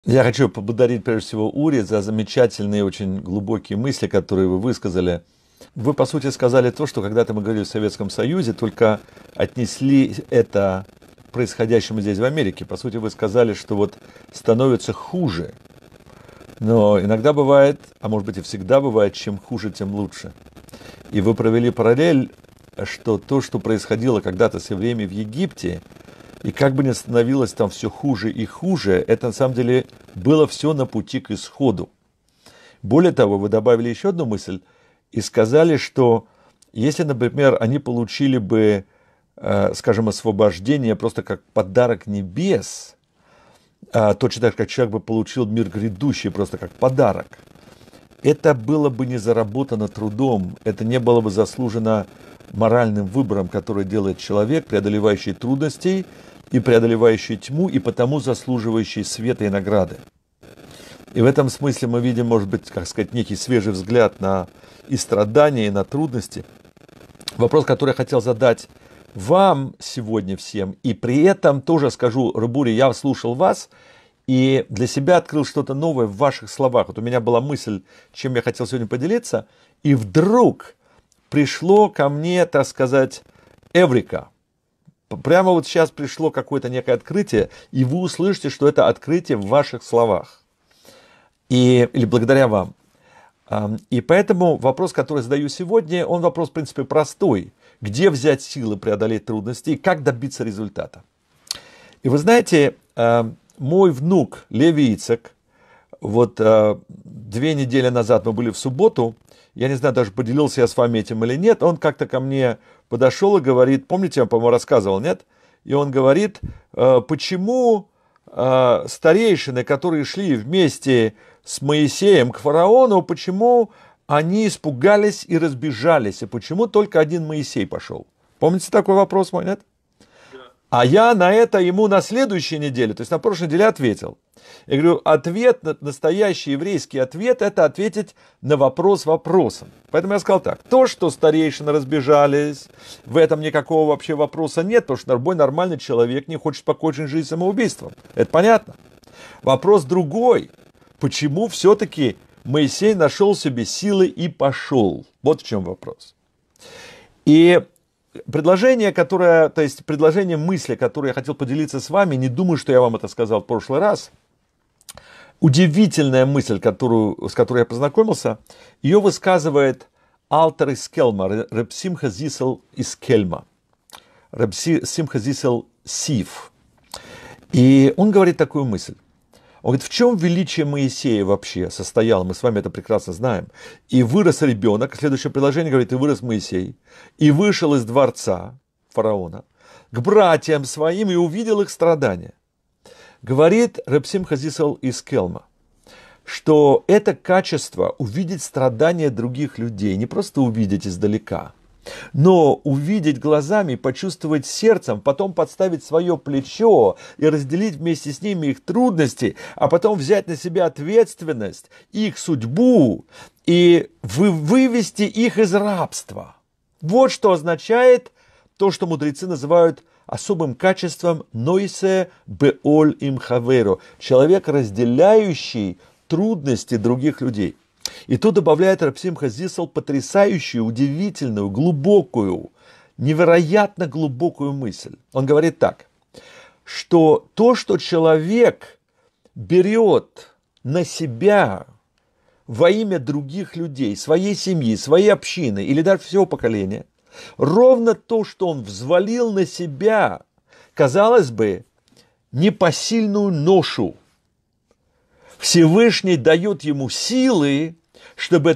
Я хочу поблагодарить прежде всего Ури за замечательные, очень глубокие мысли, которые вы высказали. Вы, по сути, сказали то, что когда-то мы говорили в Советском Союзе, только отнесли это к происходящему здесь в Америке. По сути, вы сказали, что вот становится хуже. Но иногда бывает, а может быть и всегда бывает, чем хуже, тем лучше. И вы провели параллель, что то, что происходило когда-то с евреями в Египте, и как бы ни становилось там все хуже и хуже, это на самом деле было все на пути к исходу. Более того, вы добавили еще одну мысль и сказали, что если, например, они получили бы, скажем, освобождение просто как подарок небес, точно так, как человек бы получил мир грядущий просто как подарок, это было бы не заработано трудом, это не было бы заслужено моральным выбором, который делает человек, преодолевающий трудностей и преодолевающий тьму, и потому заслуживающий света и награды. И в этом смысле мы видим, может быть, как сказать, некий свежий взгляд на и страдания, и на трудности. Вопрос, который я хотел задать вам сегодня всем, и при этом тоже скажу, Рыбури, я слушал вас, и для себя открыл что-то новое в ваших словах. Вот у меня была мысль, чем я хотел сегодня поделиться, и вдруг пришло ко мне, так сказать, эврика. Прямо вот сейчас пришло какое-то некое открытие, и вы услышите, что это открытие в ваших словах. Или благодаря вам. И поэтому вопрос, который задаю сегодня, он вопрос, в принципе, простой. Где взять силы преодолеть трудности и как добиться результата? И вы знаете, мой внук Леви Ицек, вот 2 недели назад мы были в субботу, я не знаю, даже поделился я с вами этим или нет, он как-то ко мне подошел и говорит, помните, я, по-моему, рассказывал, нет? И он говорит, почему старейшины, которые шли вместе с Моисеем к фараону, почему они испугались и разбежались, и почему только один Моисей пошел? Помните такой вопрос мой, нет? А я на это ему на следующей неделе, то есть на прошлой неделе ответил. Я говорю, настоящий еврейский ответ, это ответить на вопрос вопросом. Поэтому я сказал так, то, что старейшины разбежались, в этом никакого вообще вопроса нет, потому что любой нормальный человек не хочет покончить жизнь самоубийством. Это понятно. Вопрос другой. Почему все-таки Моисей нашел себе силы и пошел? Вот в чем вопрос. И предложение мысли, которое я хотел поделиться с вами, не думаю, что я вам это сказал в прошлый раз, удивительная мысль, с которой я познакомился, ее высказывает Алтер из Кельма, Реб Симха Зисел из Кельма, Реб Симха Зисел Сив. И он говорит такую мысль. Он говорит, в чем величие Моисея вообще состояло, мы с вами это прекрасно знаем. И вырос ребенок, следующее предложение говорит, и вырос Моисей, и вышел из дворца фараона к братьям своим и увидел их страдания. Говорит Реб Симха Зисел из Кельма, что это качество увидеть страдания других людей, не просто увидеть издалека, но увидеть глазами, почувствовать сердцем, потом подставить свое плечо и разделить вместе с ними их трудности, а потом взять на себя ответственность, их судьбу и вывести их из рабства. Вот что означает то, что мудрецы называют особым качеством «нойсе беоль им хаверо» – человек, разделяющий трудности других людей. И тут добавляет Реб Симха Зисел потрясающую, удивительную, глубокую, невероятно глубокую мысль. Он говорит так, что то, что человек берет на себя во имя других людей, своей семьи, своей общины или даже всего поколения, ровно то, что он взвалил на себя, казалось бы, непосильную ношу, Всевышний дает ему силы, чтобы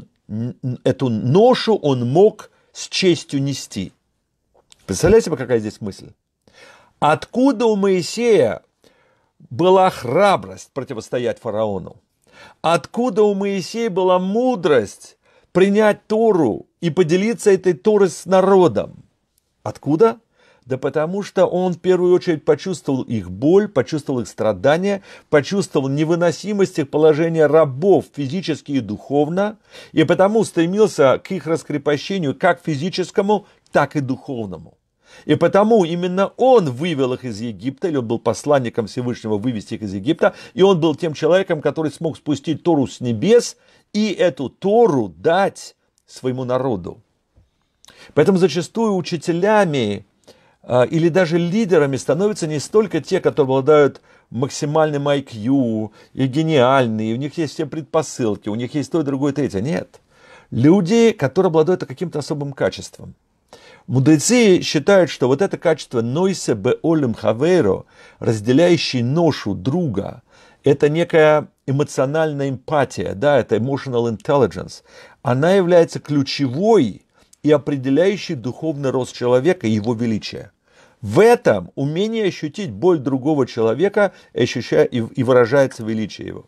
эту ношу он мог с честью нести. Представляете себе, какая здесь мысль? Откуда у Моисея была храбрость противостоять фараону? Откуда у Моисея была мудрость принять Тору и поделиться этой Торой с народом? Откуда? Да потому что он в первую очередь почувствовал их боль, почувствовал их страдания, почувствовал невыносимость их положения рабов физически и духовно, и потому стремился к их раскрепощению как физическому, так и духовному. И потому именно он вывел их из Египта, или он был посланником Всевышнего вывести их из Египта, и он был тем человеком, который смог спустить Тору с небес и эту Тору дать своему народу. Поэтому зачастую учителями или даже лидерами становятся не столько те, которые обладают максимальным IQ и гениальные, у них есть все предпосылки, у них есть то, другое, третье. Нет. Люди, которые обладают каким-то особым качеством. Мудрецы считают, что вот это качество «нойсе беолем хаверо», разделяющий ношу друга, это некая эмоциональная эмпатия, да, это emotional intelligence. Она является ключевой и определяющей духовный рост человека и его величие. В этом умение ощутить боль другого человека и выражается величие его.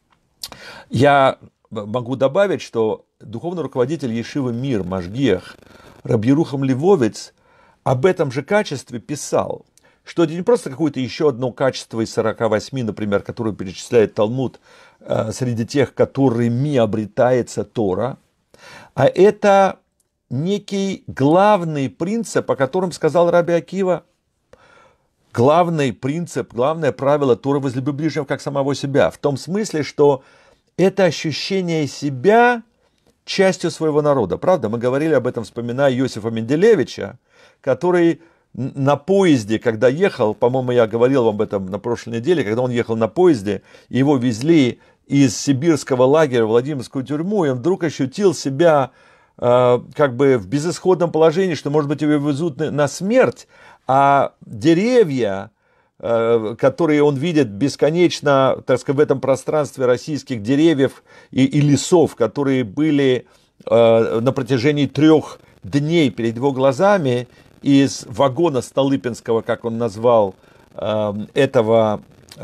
Я могу добавить, что духовный руководитель Ешивы Мир, Машгиах, Раби Ерухам Левовец об этом же качестве писал, что это не просто какое-то еще одно качество из 48, например, которое перечисляет Талмуд, среди тех, которыми обретается Тора, а это некий главный принцип, о котором сказал Раби Акива. Главный принцип, главное правило Торы: возлюби ближнего как самого себя. В том смысле, что это ощущение себя частью своего народа. Правда, мы говорили об этом, вспоминая Иосифа Менделевича, который на поезде, когда ехал, по-моему, я говорил вам об этом на прошлой неделе, когда он ехал на поезде, его везли из сибирского лагеря в Владимирскую тюрьму, и он вдруг ощутил себя как бы в безысходном положении, что, может быть, его везут на смерть, а деревья, которые он видит бесконечно, так сказать, в этом пространстве российских деревьев и лесов, которые были на протяжении 3 дней перед его глазами, из вагона Столыпинского, как он назвал, этого,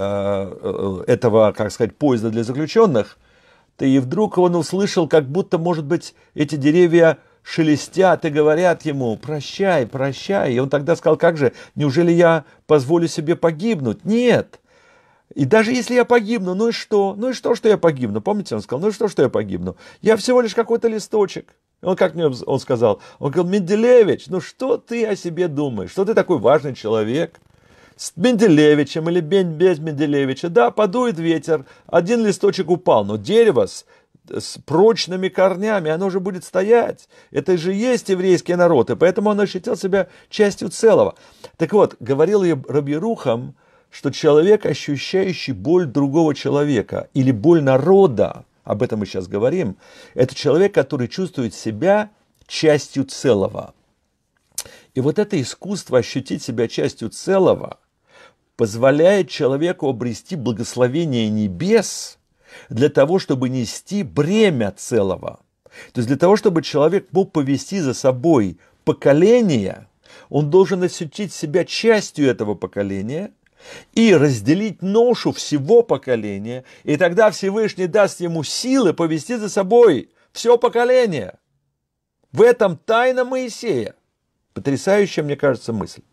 как сказать, поезда для заключенных, и вдруг он услышал, как будто, может быть, эти деревья шелестят и говорят ему: прощай, прощай. И он тогда сказал: как же, неужели я позволю себе погибнуть? Нет. И даже если я погибну, ну и что? Ну и что я погибну? Помните, он сказал: ну и что я погибну? Я всего лишь какой-то листочек. Он как мне он сказал? Он говорил: Менделевич, ну что ты о себе думаешь? Что ты такой важный человек? С Менделевичем или без Менделевича, да, подует ветер, один листочек упал, но дерево с прочными корнями, оно же будет стоять. Это же есть еврейский народ, и поэтому он ощутил себя частью целого. Так вот, говорил Раби Ерухам, что человек, ощущающий боль другого человека или боль народа, об этом мы сейчас говорим, это человек, который чувствует себя частью целого. И вот это искусство ощутить себя частью целого позволяет человеку обрести благословение небес для того, чтобы нести бремя целого. То есть для того, чтобы человек мог повести за собой поколение, он должен ощутить себя частью этого поколения и разделить ношу всего поколения, и тогда Всевышний даст ему силы повести за собой все поколение. В этом тайна Моисея. Потрясающая, мне кажется, мысль.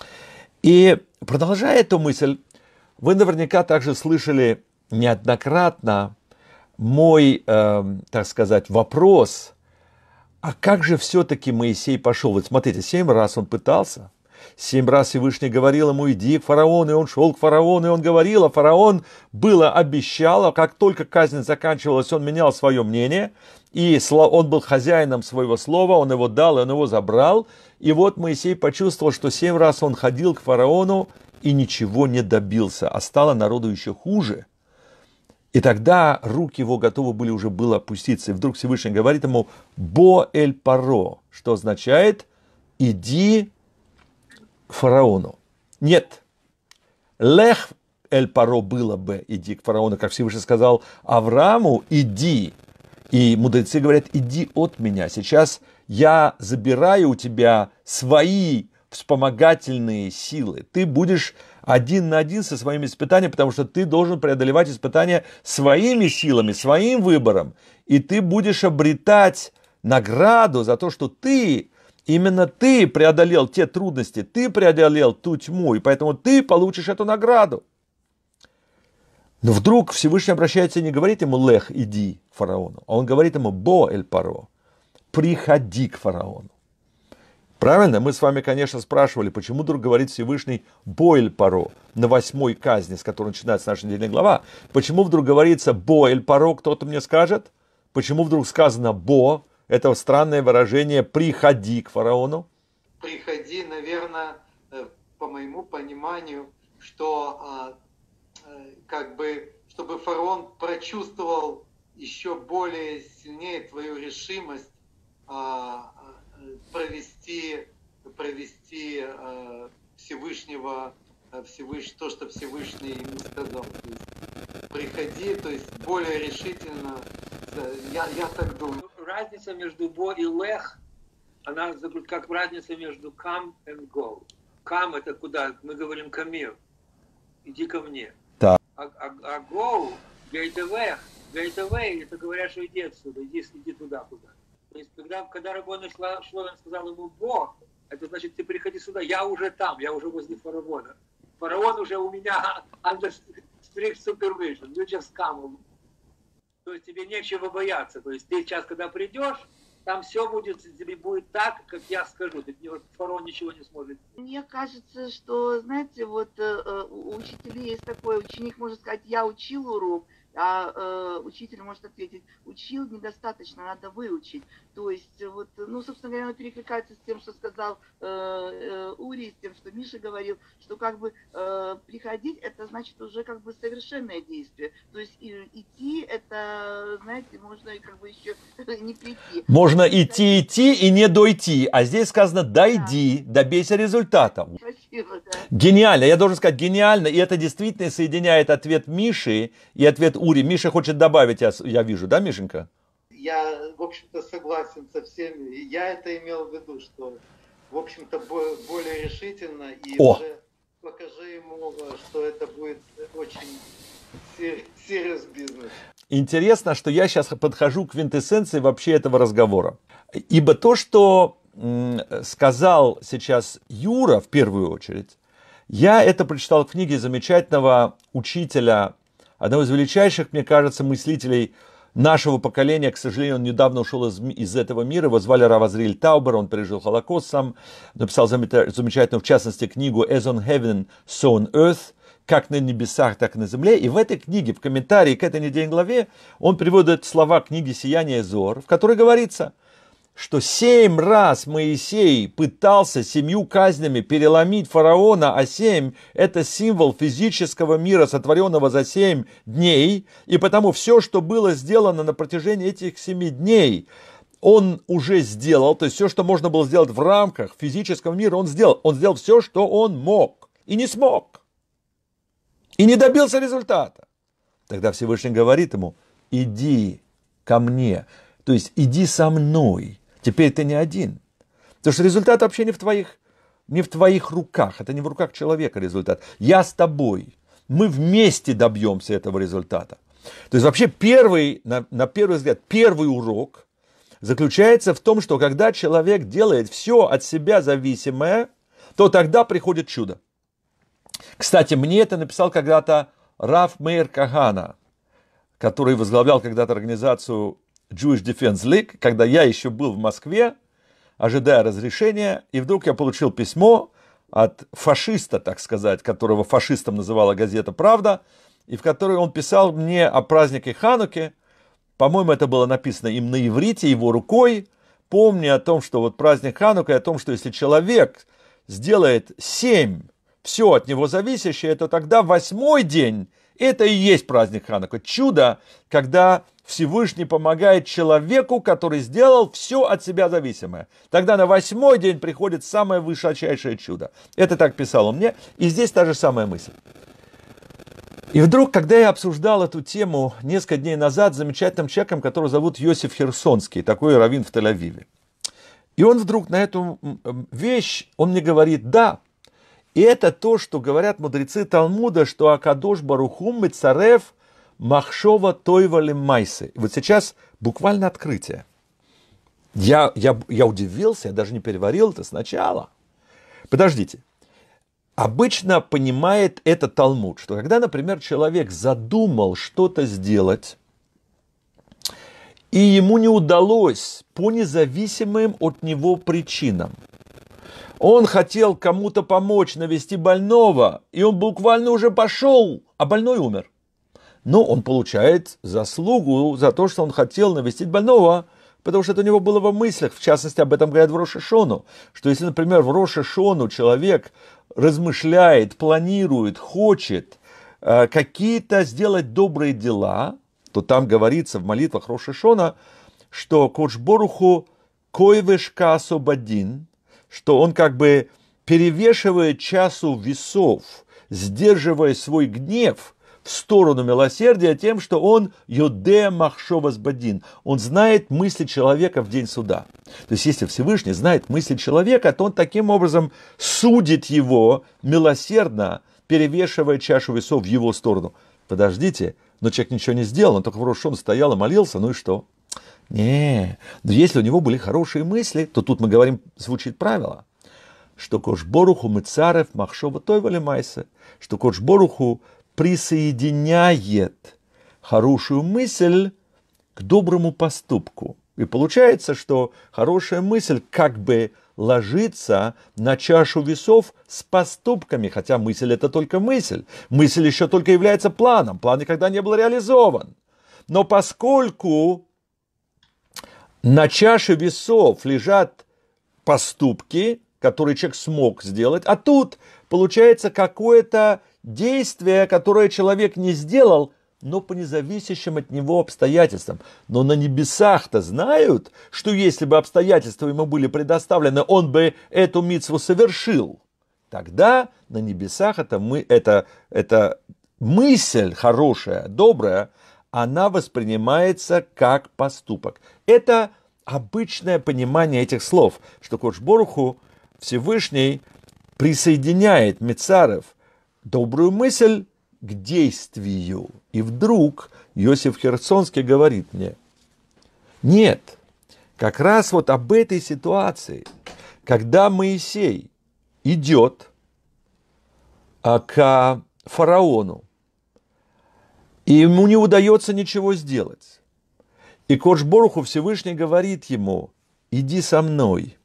И продолжая эту мысль, вы наверняка также слышали неоднократно мой, так сказать, вопрос: а как же все-таки Моисей пошел? Вот смотрите, 7 раз он пытался, 7 раз Всевышний говорил ему: иди к фараону, и он шел к фараону, и он говорил, а фараон обещал, а как только казнь заканчивалась, он менял свое мнение, и он был хозяином своего слова, он его дал, и он его забрал. И вот Моисей почувствовал, что 7 раз он ходил к фараону и ничего не добился, а стало народу еще хуже. И тогда руки его готовы были уже было опуститься. И вдруг Всевышний говорит ему: «Бо эль паро», что означает: иди к фараону. Нет, лех эль паро было бы: иди к фараону, как Всевышний сказал Аврааму: иди. И мудрецы говорят: иди от меня. Сейчас я забираю у тебя свои вспомогательные силы. Ты будешь 1 на 1 со своими испытаниями, потому что ты должен преодолевать испытания своими силами, своим выбором. И ты будешь обретать награду за то, что именно ты преодолел те трудности, ты преодолел ту тьму, и поэтому ты получишь эту награду. Но вдруг Всевышний обращается и не говорит ему: лех, иди к фараону, а он говорит ему: бо эль паро, приходи к фараону. Правильно? Мы с вами, конечно, спрашивали, почему вдруг говорит Всевышний «Боэль Паро» на 8-й казни, с которой начинается наша недельная глава. Почему вдруг говорится «Боэль Паро», кто-то мне скажет? Почему вдруг сказано «Бо»? Это странное выражение «приходи к фараону». Приходи, наверное, по моему пониманию, что как бы, чтобы фараон прочувствовал еще более сильнее твою решимость провести Всевышнего, то, что Всевышний ему сказал. То есть, приходи, то есть более решительно, я так думаю. Разница между бо и лех, она как разница между come and go. Come — это куда? Мы говорим камир, иди ко мне. Да. А go, get away, это говорят, что иди отсюда, иди туда, куда. То есть, когда Рабон Шлоем сказал ему «Бо», это значит, ты приходи сюда, я уже там, я уже возле фараона. Фараон уже у меня under strict supervision, you just come. То есть тебе нечего бояться. То есть ты сейчас, когда придешь, там все будет так, как я скажу. Фараон ничего не сможет. Мне кажется, что, знаете, вот у учителей есть такой, ученик может сказать, я учил урок, а учитель может ответить, учил недостаточно, надо выучить. То есть, вот, ну, собственно говоря, оно перекликается с тем, что сказал Ури, с тем, что Миша говорил, что как бы приходить, это значит уже как бы совершенное действие. То есть идти, это, знаете, можно как бы еще не прийти. Можно идти и не дойти, а здесь сказано «дойди», добейся результата. Красиво, да. Гениально, я должен сказать, гениально, и это действительно соединяет ответ Миши и ответ Ури. Миша хочет добавить, я вижу, да, Мишенька? Я, в общем-то, согласен со всеми. Я это имел в виду, что, в общем-то, более решительно, и уже покажи ему, что это будет очень serious business. Интересно, что я сейчас подхожу к квинтэссенции вообще этого разговора. Ибо то, что сказал сейчас Юра в первую очередь, я это прочитал в книге замечательного учителя, одного из величайших, мне кажется, мыслителей нашего поколения. К сожалению, он недавно ушел из этого мира. Его звали Рав Азриэль Таубер, он пережил Холокост сам, написал замечательную, в частности, книгу «As on heaven, so on earth», как на небесах, так и на земле. И в этой книге, в комментарии к этой недельной главе, он приводит слова книги «Сияние Зор», в которой говорится, что 7 раз Моисей пытался 7 казнями переломить фараона, а 7 – это символ физического мира, сотворенного за 7 дней, и потому все, что было сделано на протяжении этих 7 дней, он уже сделал, то есть все, что можно было сделать в рамках физического мира, он сделал. Он сделал все, что он мог, и не смог, и не добился результата. Тогда Всевышний говорит ему: иди ко мне, то есть иди со мной. Теперь ты не один. Потому что результат вообще не в твоих руках. Это не в руках человека результат. Я с тобой. Мы вместе добьемся этого результата. То есть вообще на первый взгляд, первый урок заключается в том, что когда человек делает все от себя зависимое, то тогда приходит чудо. Кстати, мне это написал когда-то Рав Меир Кагана, который возглавлял когда-то организацию Jewish Defense League, когда я еще был в Москве, ожидая разрешения, и вдруг я получил письмо от фашиста, так сказать, которого фашистом называла газета «Правда», и в которой он писал мне о празднике Хануки. По-моему, это было написано им на иврите, его рукой, помня о том, что вот праздник Ханука, и о том, что если человек сделает 7, все от него зависящее, то тогда 8-й день, это и есть праздник Ханука. Чудо, когда Всевышний помогает человеку, который сделал все от себя зависимое. Тогда на 8-й день приходит самое высочайшее чудо. Это так писал он мне. И здесь та же самая мысль. И вдруг, когда я обсуждал эту тему несколько дней назад с замечательным человеком, которого зовут Йосиф Херсонский, такой раввин в Тель-Авиве. И он вдруг на эту вещь, он мне говорит: да, и это то, что говорят мудрецы Талмуда, что Акадош Баруху Мецарев Махшова Тойвали Майсы. Вот сейчас буквально открытие. Я удивился, я даже не переварил это сначала. Подождите. Обычно понимает это Талмуд, что когда, например, человек задумал что-то сделать, и ему не удалось по независимым от него причинам, Он хотел кому-то помочь навести больного, и он буквально уже пошел, а больной умер. Но он получает заслугу за то, что он хотел навестить больного, потому что это у него было во мыслях. В частности, об этом говорят в Рош ха-Шону, что если, например, в Рош ха-Шону человек размышляет, планирует, хочет какие-то сделать добрые дела, то там говорится в молитвах Рош ха-Шона, что Кодш Боруху койвеш касо бадин, что он как бы перевешивает чашу весов, сдерживая свой гнев в сторону милосердия тем, что он йоде махшовас бадин, он знает мысли человека в день суда. То есть, если Всевышний знает мысли человека, то он таким образом судит его милосердно, перевешивая чашу весов в его сторону. Подождите, но человек ничего не сделал, он только в Рош ха-Шона стоял и молился, ну и что? Не, но если у него были хорошие мысли, то тут мы говорим, звучит правило, что Кош Боруху мыцарев махшова тойвали майсе, что Кош Боруху присоединяет хорошую мысль к доброму поступку. И получается, что хорошая мысль как бы ложится на чашу весов с поступками, хотя мысль это только мысль. Мысль еще только является планом, план никогда не был реализован. Но поскольку на чаше весов лежат поступки, которые человек смог сделать, а тут получается какое-то действие, которое человек не сделал, но по независящим от него обстоятельствам. Но на небесах-то знают, что если бы обстоятельства ему были предоставлены, он бы эту мицву совершил. Тогда на небесах эта мысль хорошая, добрая, она воспринимается как поступок. Это обычное понимание этих слов, что Кодш Боруху Всевышний присоединяет мицарев добрую мысль к действию. И вдруг Йосиф Херсонский говорит мне, нет, как раз вот об этой ситуации, когда Моисей идет к фараону, и ему не удается ничего сделать. И Кодш Боруху Всевышний говорит ему, иди со мной.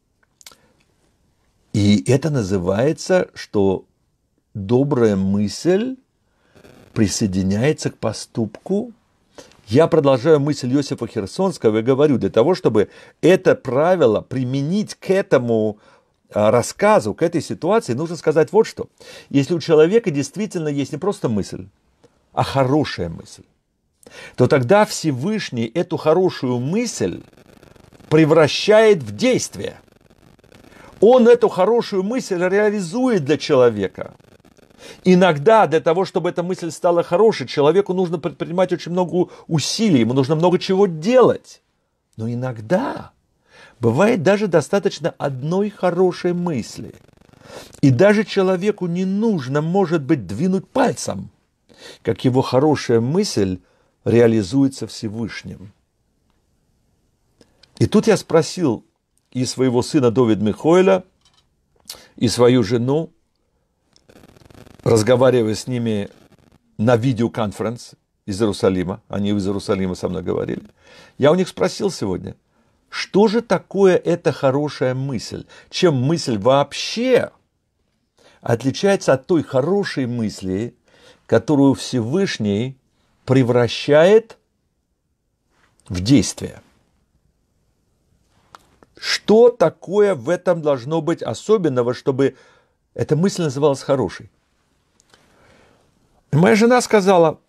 И это называется, что добрая мысль присоединяется к поступку. Я продолжаю мысль Йосифа Херсонского и говорю, для того, чтобы это правило применить к этому рассказу, к этой ситуации, нужно сказать вот что. Если у человека действительно есть не просто мысль, а хорошая мысль, то тогда Всевышний эту хорошую мысль превращает в действие. Он эту хорошую мысль реализует для человека. Иногда для того, чтобы эта мысль стала хорошей, человеку нужно предпринимать очень много усилий, ему нужно много чего делать. Но иногда бывает даже достаточно одной хорошей мысли. И даже человеку не нужно, может быть, двинуть пальцем, как его хорошая мысль реализуется Всевышним. И тут я спросил и своего сына Довид Михоэля, и свою жену, разговаривая с ними на видеоконференц из Иерусалима, они из Иерусалима со мной говорили, я у них спросил сегодня, что же такое эта хорошая мысль? Чем мысль вообще отличается от той хорошей мысли, которую Всевышний превращает в действие? Что такое в этом должно быть особенного, чтобы эта мысль называлась хорошей? И моя жена сказала,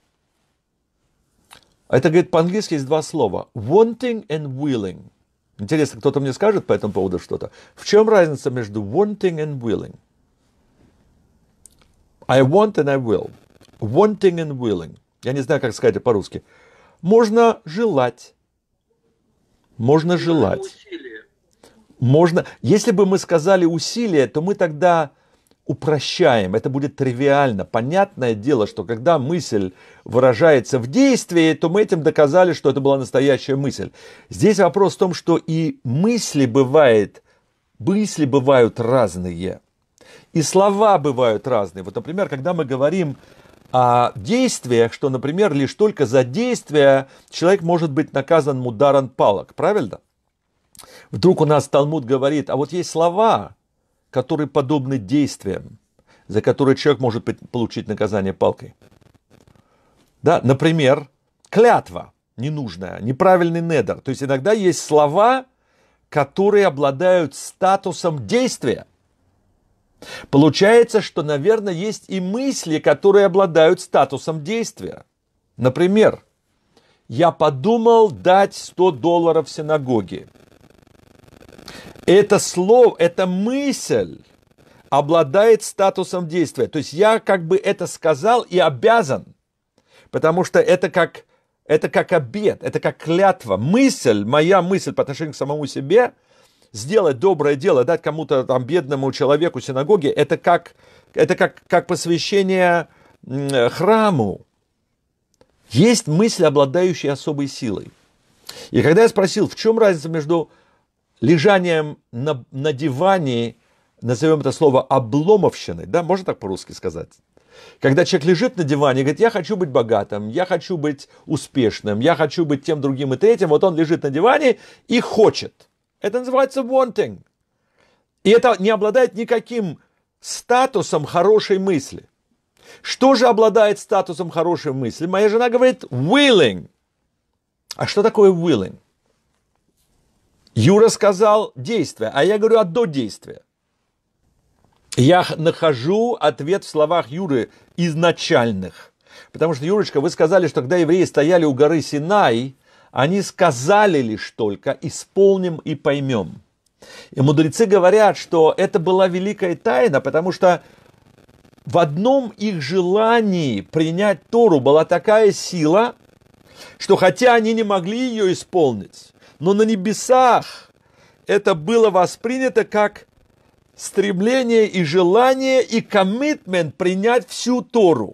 это, говорит, по-английски есть два слова, wanting and willing. Интересно, кто-то мне скажет по этому поводу что-то? В чем разница между wanting and willing? I want and I will. Wanting and willing. Я не знаю, как сказать это по-русски. Можно желать. Можно желать. Можно. Если бы мы сказали усилие, то мы тогда упрощаем. Это будет тривиально. Понятное дело, что когда мысль выражается в действии, то мы этим доказали, что это была настоящая мысль. Здесь вопрос в том, что и мысли бывают разные. И слова бывают разные. Вот, например, когда мы говорим о действиях, что, например, лишь только за действие человек может быть наказан мударан палок. Правильно? Вдруг у нас Талмуд говорит, а вот есть слова, которые подобны действиям, за которые человек может получить наказание палкой. Да? Например, клятва ненужная, неправильный недер. То есть иногда есть слова, которые обладают статусом действия. Получается, что, наверное, есть и мысли, которые обладают статусом действия. Например, я подумал дать $100 в синагоге. Это слово, эта мысль обладает статусом действия. То есть я как бы это сказал и обязан, потому что это как обет, это как клятва. Мысль, моя мысль по отношению к самому себе, сделать доброе дело, дать кому-то там бедному человеку синагоге, это как посвящение храму. Есть мысли, обладающие особой силой. И когда я спросил, в чем разница между лежанием на диване, назовем это слово обломовщиной, да, можно так по-русски сказать? Когда человек лежит на диване и говорит, я хочу быть богатым, я хочу быть успешным, я хочу быть тем, другим и третьим, вот он лежит на диване и хочет. Это называется wanting. И это не обладает никаким статусом хорошей мысли. Что же обладает статусом хорошей мысли? Моя жена говорит willing. А что такое willing? Юра сказал действие, а я говорю до действия. Я нахожу ответ в словах Юры изначальных. Потому что, Юрочка, вы сказали, что когда евреи стояли у горы Синай, они сказали лишь только «исполним и поймем». И мудрецы говорят, что это была великая тайна, потому что в одном их желании принять Тору была такая сила, что хотя они не могли ее исполнить, но на небесах это было воспринято как стремление и желание и коммитмент принять всю Тору.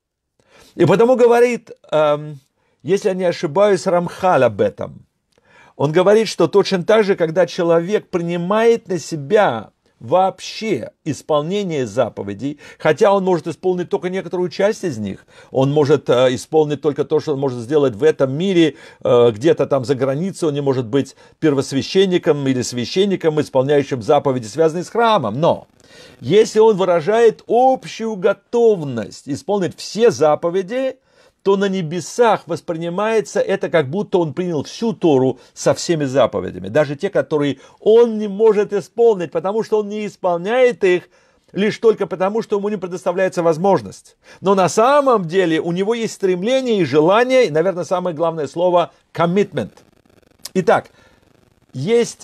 И потому говорит, если я не ошибаюсь, Рамхаль об этом. Он говорит, что точно так же, когда человек принимает на себя вообще исполнение заповедей, хотя он может исполнить только некоторую часть из них, он может исполнить только то, что он может сделать в этом мире, где-то там за границей, он не может быть первосвященником или священником, исполняющим заповеди, связанные с храмом. Но если он выражает общую готовность исполнить все заповеди, то на небесах воспринимается это, как будто он принял всю Тору со всеми заповедями. Даже те, которые он не может исполнить, потому что он не исполняет их лишь только потому, что ему не предоставляется возможность. Но на самом деле у него есть стремление и желание, и, наверное, самое главное слово commitment. Итак, есть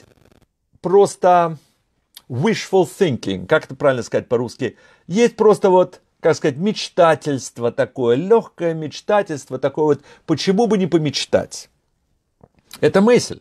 просто wishful thinking, как это правильно сказать по-русски, есть просто вот, как сказать, мечтательство такое, легкое мечтательство такое вот, почему бы не помечтать? Это мысль.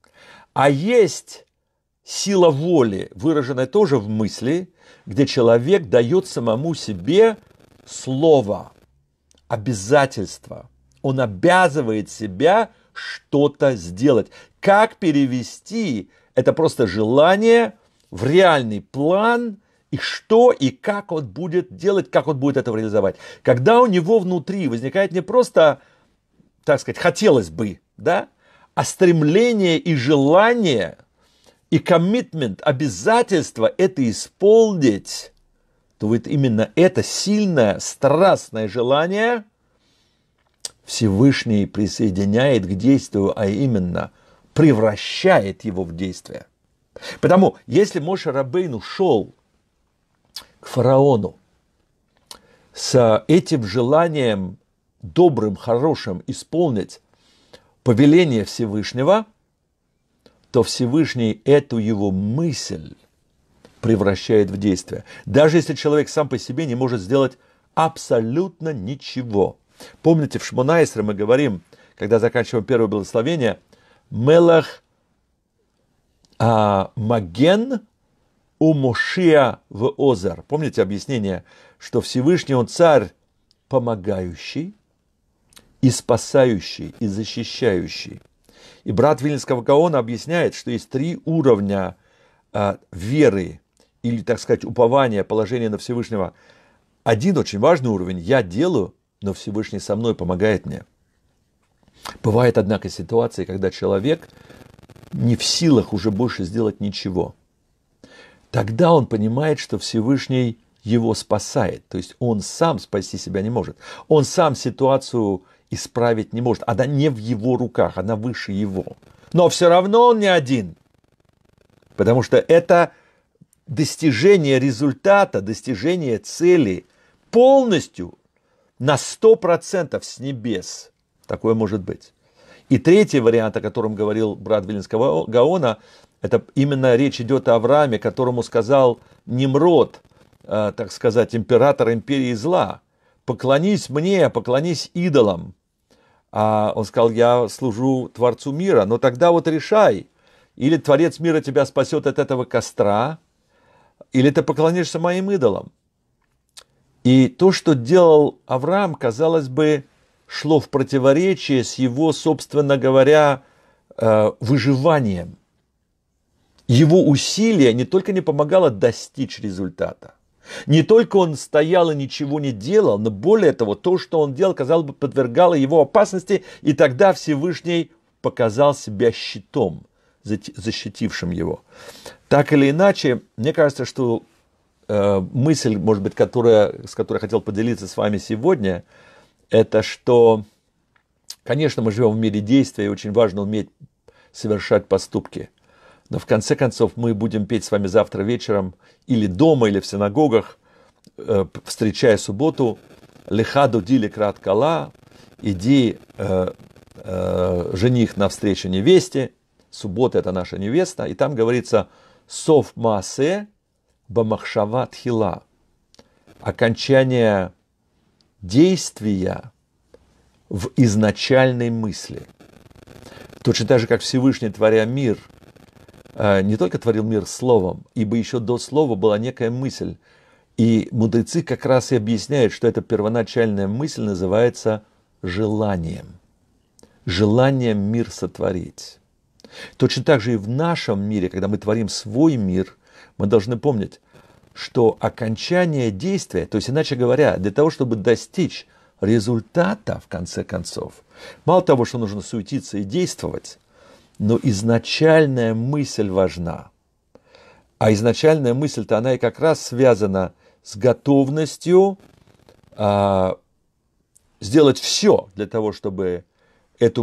А есть сила воли, выраженная тоже в мысли, где человек дает самому себе слово, обязательство. Он обязывает себя что-то сделать. Как перевести это просто желание в реальный план, и что и как он будет делать, как он будет это реализовать. Когда у него внутри возникает не просто, так сказать, хотелось бы, да, а стремление и желание, и коммитмент, обязательство это исполнить, то вот именно это сильное, страстное желание Всевышний присоединяет к действию, а именно превращает его в действие. Потому, если Моше Рабейну шел к фараону с этим желанием добрым, хорошим исполнить повеление Всевышнего, то Всевышний эту его мысль превращает в действие. Даже если человек сам по себе не может сделать абсолютно ничего. Помните, в Шмона Эсре мы говорим, когда заканчиваем первое благословение, Мелах Маген у Мошия в Озер. Помните объяснение, что Всевышний он царь помогающий и спасающий и защищающий. И брат Вильнинского Гаона объясняет, что есть 3 уровня веры или, так сказать, упования, положения на Всевышнего. Один очень важный уровень – я делаю, но Всевышний со мной помогает мне. Бывает, однако, ситуации, когда человек не в силах уже больше сделать ничего. тогда он понимает, что Всевышний его спасает. То есть он сам спасти себя не может. Он сам ситуацию исправить не может. Она не в его руках, она выше его. Но все равно он не один. Потому что это достижение результата, достижение цели полностью на 100% с небес. Такое может быть. И третий вариант, о котором говорил брат Вилнского Гаона, это именно речь идет о Аврааме, которому сказал Нимрод, так сказать, император империи зла: поклонись мне, поклонись идолам. А он сказал: я служу Творцу мира. Но тогда вот решай, или Творец мира тебя спасет от этого костра, или ты поклонишься моим идолам. И то, что делал Авраам, казалось бы, шло в противоречие с его, собственно говоря, выживанием. Его усилие не только не помогало достичь результата, не только он стоял и ничего не делал, но более того, то, что он делал, казалось бы, подвергало его опасности, и тогда Всевышний показал себя щитом, защитившим его. Так или иначе, мне кажется, что мысль, может быть, с которой я хотел поделиться с вами сегодня, это что, конечно, мы живем в мире действия, и очень важно уметь совершать поступки. Но в конце концов мы будем петь с вами завтра вечером или дома, или в синагогах, встречая субботу, «Леха дуди лекрат кала», «Иди, жених навстречу невесте». Суббота – это наша невеста. И там говорится «Сов маасе бамахшава тхила». Окончание действия в изначальной мысли. Точно так же, как Всевышний, творя мир, не только творил мир словом, ибо еще до слова была некая мысль. И мудрецы как раз и объясняют, что эта первоначальная мысль называется желанием. Желанием мир сотворить. Точно так же и в нашем мире, когда мы творим свой мир, мы должны помнить, что окончание действия, то есть, иначе говоря, для того, чтобы достичь результата, в конце концов, мало того, что нужно суетиться и действовать, но изначальная мысль важна. А изначальная мысль-то, она и как раз связана с готовностью сделать все для того, чтобы эту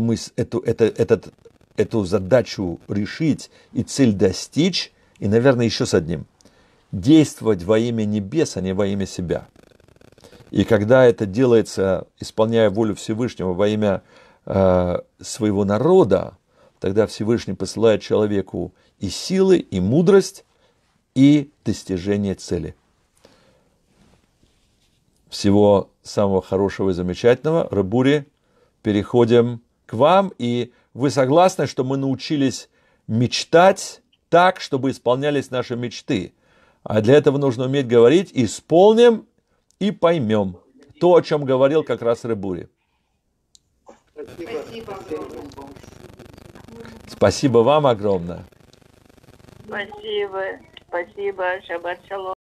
задачу решить и цель достичь, и, наверное, еще с одним. Действовать во имя небес, а не во имя себя. И когда это делается, исполняя волю Всевышнего во имя своего народа, тогда Всевышний посылает человеку и силы, и мудрость, и достижение цели. Всего самого хорошего и замечательного. Рабури, переходим к вам. И вы согласны, что мы научились мечтать так, чтобы исполнялись наши мечты? А для этого нужно уметь говорить: исполним и поймем. То, о чем говорил как раз Рабури. Спасибо вам огромное. Спасибо. Шаббат шалом.